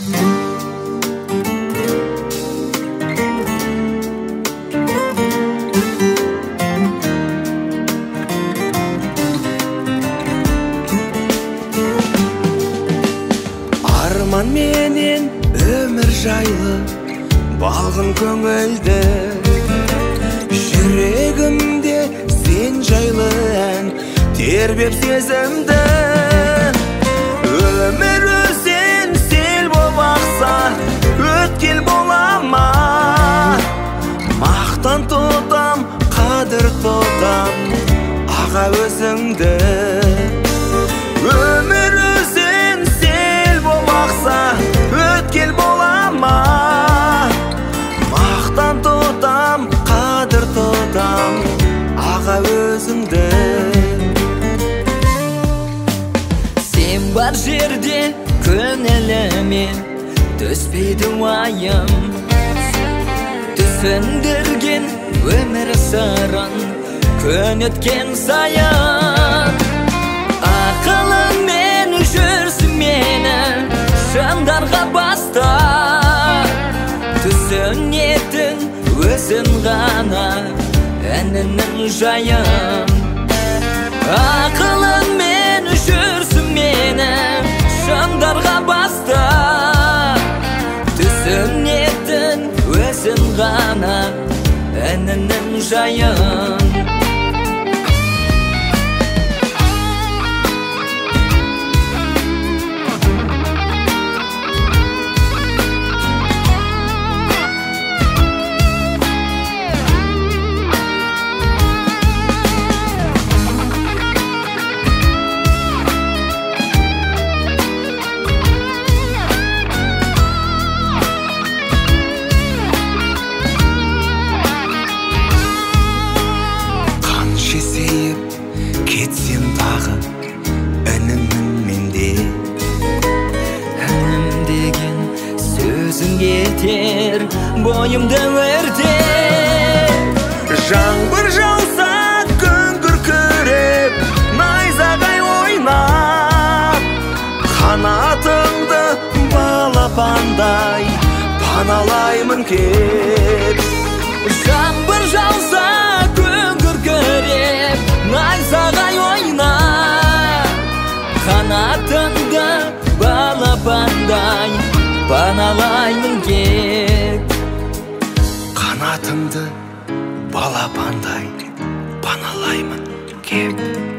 Арман менен өмір жайлы балғын көңілді, жүрегімде сен жайлы ән тербеп сезімді. Өмір өзен сел боп ақса өткел бола ма? Мақтан тұтам, қадір тұтам аға өзіңді. Өмір өзен сел боп ақса өткел бола ма? Мақтан тұтам, қадір тұтам аға өзіңді. Сен бар жерде көңіліме түспейді уайым, түсіндірген өмір сырын күн өткен сайын. Ақылыңмен жүрсің мені шыңдарға баста, түсінетін өзің ғана әнінің жайын. Ақылыңмен жүрсің мені шыңдарға баста, түсінетін өзің ғана әнінің жайын. Кетсем тағы інімін менде, інім деген сөзің кетер бойымды өртер. Жаңбыр жауса күн күркіреп найзағай ойнап, қанатыңды балапандай паналаймын кеп. Жаңбыр жауса күн күркіреп найзағай ойнап, қанатыңды балапандай паналаймын кеп. Қанатыңды балапандай паналаймын кеп.